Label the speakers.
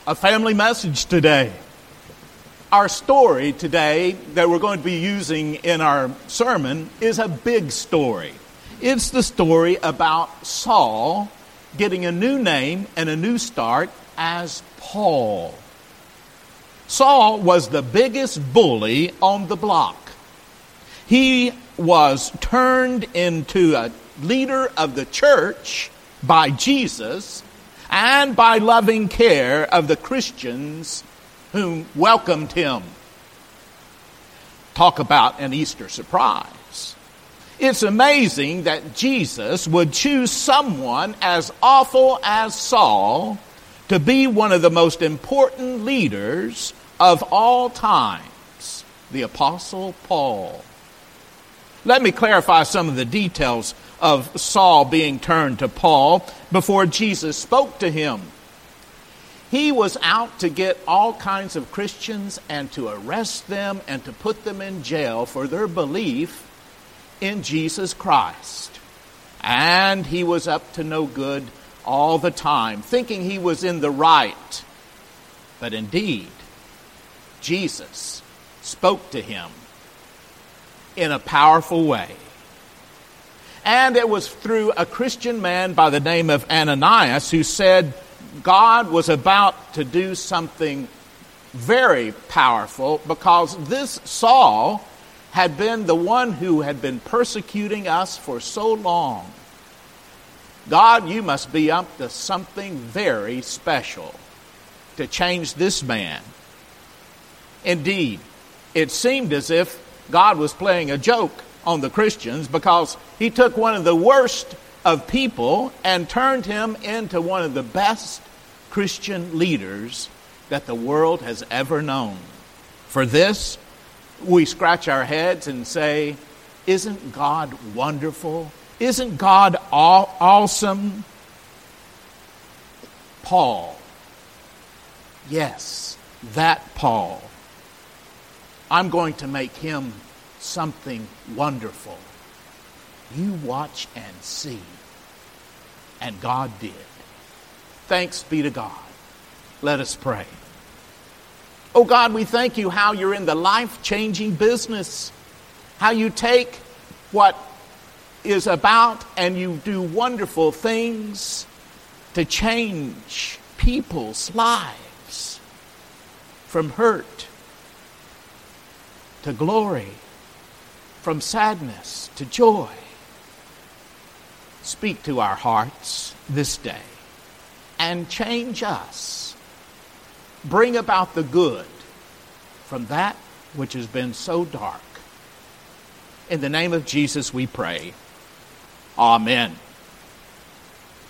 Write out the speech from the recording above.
Speaker 1: A family message today. Our story today that we're going to be using in our sermon is a big story. It's the story about Saul getting a new name and a new start as Paul. Saul was the biggest bully on the block. He was turned into a leader of the church by Jesus and by loving care of the Christians whom welcomed him. Talk about an Easter surprise. It's amazing that Jesus would choose someone as awful as Saul to be one of the most important leaders of all times, the Apostle Paul. Let me clarify some of the details of Saul being turned to Paul before Jesus spoke to him. He was out to get all kinds of Christians and to arrest them and to put them in jail for their belief in Jesus Christ. And he was up to no good all the time, thinking he was in the right. But indeed, Jesus spoke to him in a powerful way. And it was through a Christian man by the name of Ananias who said God was about to do something very powerful, because this Saul had been the one who had been persecuting us for so long. God, you must be up to something very special to change this man. Indeed, it seemed as if God was playing a joke on the Christians, because he took one of the worst of people and turned him into one of the best Christian leaders that the world has ever known. For this, we scratch our heads and say, isn't God wonderful? Isn't God awesome? Paul. Yes, that Paul. I'm going to make him something wonderful. You watch and see. And God did. Thanks be to God. Let us pray. Oh God, we thank you how you're in the life-changing business. How you take what is about and you do wonderful things to change people's lives from hurt to glory, from sadness to joy. Speak to our hearts this day and change us. Bring about the good from that which has been so dark. In the name of Jesus we pray. Amen.